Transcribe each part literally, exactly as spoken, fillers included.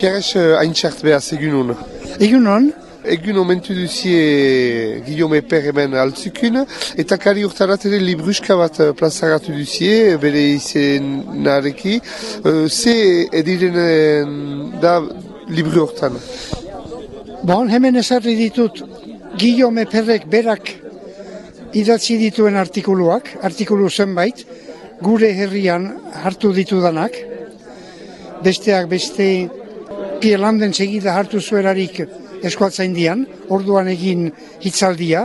Keres haintxart behaz egunon. Egunon. Egun omentu duzie Guillaume Per hemen altzukun, eta kari urtarat ere libruska bat plazaratu duzie, bere izenareki. Ze ediren da libru hortan? Bon, hemen ezarri ditut Guillaume Perrek berak idatzi dituen artikuluak, artikulu zenbait, gure herrian hartu ditudanak, besteak beste Pielanden segida hartu zuelarik eskualtzaindian, orduan egin hitzaldia,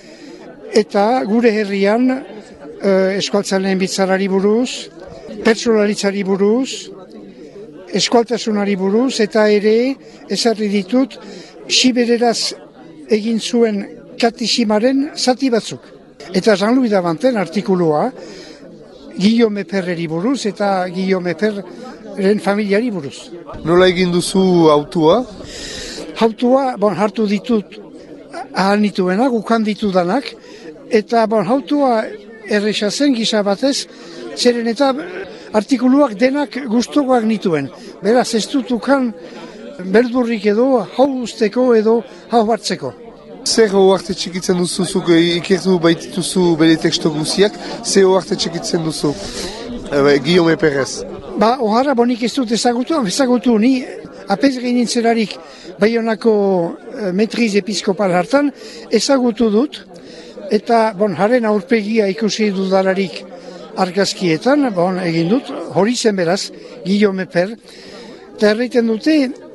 eta gure herrian eh, eskualtzaileen bitzarari buruz, pertsolaritzari buruz, eskualtasunari buruz, eta ere ezarri ditut sibereraz egin zuen katiximaren zati batzuk. Eta Jean-Louis Davanten artikulua Guillaume Perreri buruz eta Guillaume Perren familiari buruz. Nola egin duzu autua? Hautua, bon, hartu ditut ahal nituenak, ukan ditudanak, eta bon, hautua erresa zen gisa batez, zeren eta artikuluak denak gustukoak nituen. Beraz, ez dut ukan berdurrik edo, hau usteko edo hau hartzeko. Zer oarte txikitzen duzu, zuk ikertu baitituzu bere teksto guziak, zer oarte txikitzen duzu, e, Guillaume Perrez? Ba, ohara bonik ez dut ezagutu, ezagutu ni apez gainintzelarik Baionako e, metriz episkopal hartan ezagutu dut, eta bon, haren aurpegia ikusi dudalarik argazkietan, bon, egin dut, hori zen beraz, Guillaume Per, eta erraiten dute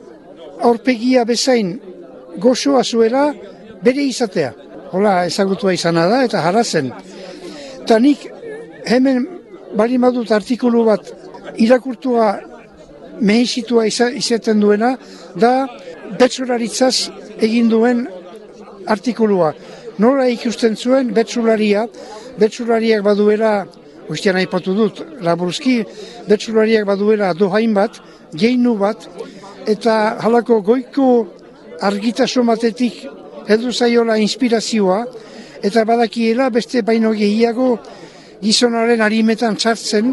aurpegia bezain gozoa zuela bere izatea. Hola, ezagutua izana da, eta jara zen. Eta nik hemen bali madut artikulu bat irakurtua mehesitua izaten duena, da betsularitzaz egin duen artikulua. Nola ikusten zuen betsulariak, betsulariak baduela, ustean aipatu dut, laburuzki, betsulariak baduela dohain bat, geinu bat, eta halako goiko argitasun batetik heldu zaiola inspirazioa, eta badakiela beste baino gehiago gizonaren harimetan txartzen,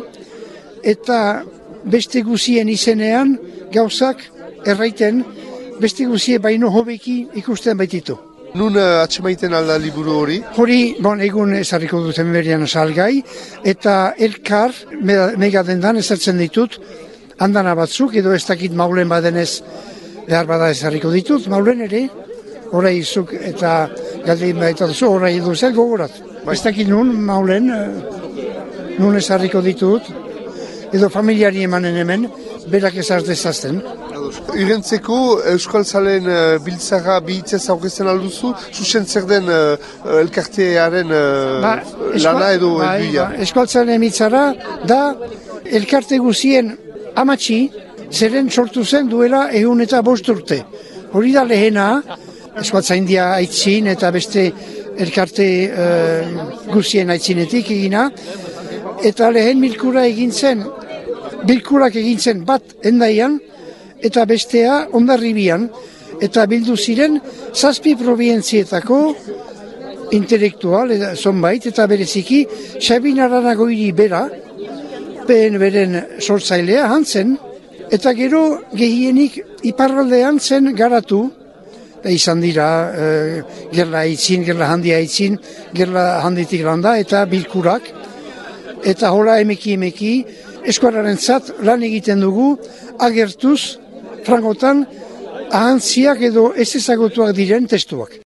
eta beste guzien izenean gauzak erraiten, beste guzie baino hobeki ikusten baititu. Nun uh, atxemaiten alda liburu hori? Hori, bon, egun ezarriko duten berian salgai, eta elkar mega dendan ezartzen ditut, andana batzuk, edo ez dakit maulen badenez behar bada ezarriko ditut, maulen ere, orai izuk eta galdein baita duzu, orai edo zer gogorat. Ez dakit nun, maulen, uh, nun ezarriko ditut, edo familiari emanen hemen, berak ezaz dezazten. Irentzeko Euskaltzaleen uh, biltzara bihitzez aurkezten alduzu, zuzen zer den uh, elkartearen uh, ba, lana edo ba, helduia? Ba, Euskaltzaleen biltzara da elkarte guzien amatxi, zeren sortu zen duela ehun eta bost urte. Hori da lehena, Euskaltzaindia aitzin eta beste elkarte uh, guzien aitzinetik egina, eta lehen bilkura egin zen, bilkurak egin zen bat endaian, eta bestea Hondarribian, eta bildu ziren zazpi probientzietako intelektual, eta zonbait, eta bereziki Sabin Aranagoiri bera, behen beren sortzailea hantzen, eta gero gehienik iparraldean zen garatu, da izan dira e, gerla aitzin, gerla handia aitzin, gerla handitik landa, eta bilkurak, eta hola emeki emeki, eskuararen zat lan egiten dugu, agertuz, frangotan, ahantziak edo ez ezagutuak diren testuak.